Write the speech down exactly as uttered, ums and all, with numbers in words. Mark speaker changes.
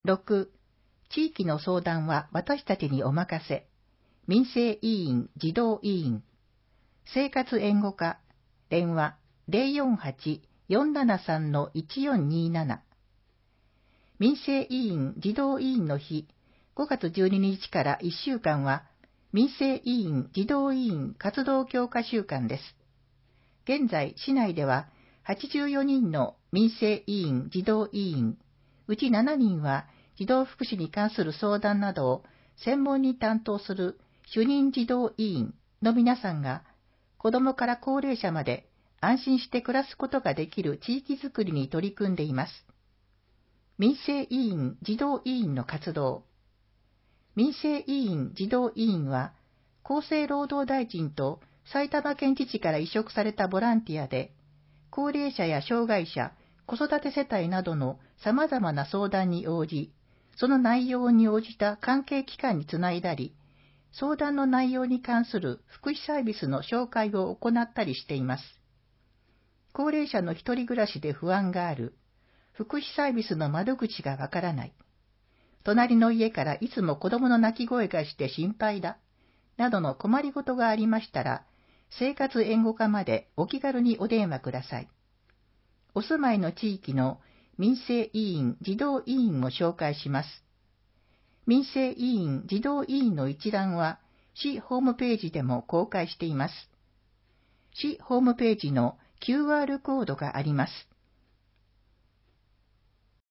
Speaker 1: ろく、地域の相談は私たちにお任せ。民生委員児童委員。生活援護課。電話 ゼロよんはち よんななさん いちよんにーなな。民生委員児童委員の日、ごがつじゅうににちからいっしゅうかんは、民生委員児童委員活動強化週間です。現在、市内でははちじゅうよにんの民生委員児童委員、うちななにんは児童福祉に関する相談などを専門に担当する主任児童委員の皆さんが、子どもから高齢者まで安心して暮らすことができる地域づくりに取り組んでいます。民生委員児童委員の活動。民生委員児童委員は、厚生労働大臣と埼玉県知事から委嘱されたボランティアで、高齢者や障害者、子育て世帯などの様々な相談に応じ、その内容に応じた関係機関につないだり、相談の内容に関する福祉サービスの紹介を行ったりしています。高齢者の一人暮らしで不安がある、福祉サービスの窓口がわからない、隣の家からいつも子供の泣き声がして心配だ、などの困りごとがありましたら、生活援護課までお気軽にお電話ください。お住まいの地域の民生委員児童委員を紹介します。民生委員児童委員の一覧は市ホームページでも公開しています。市ホームページの キューアール コードがあります。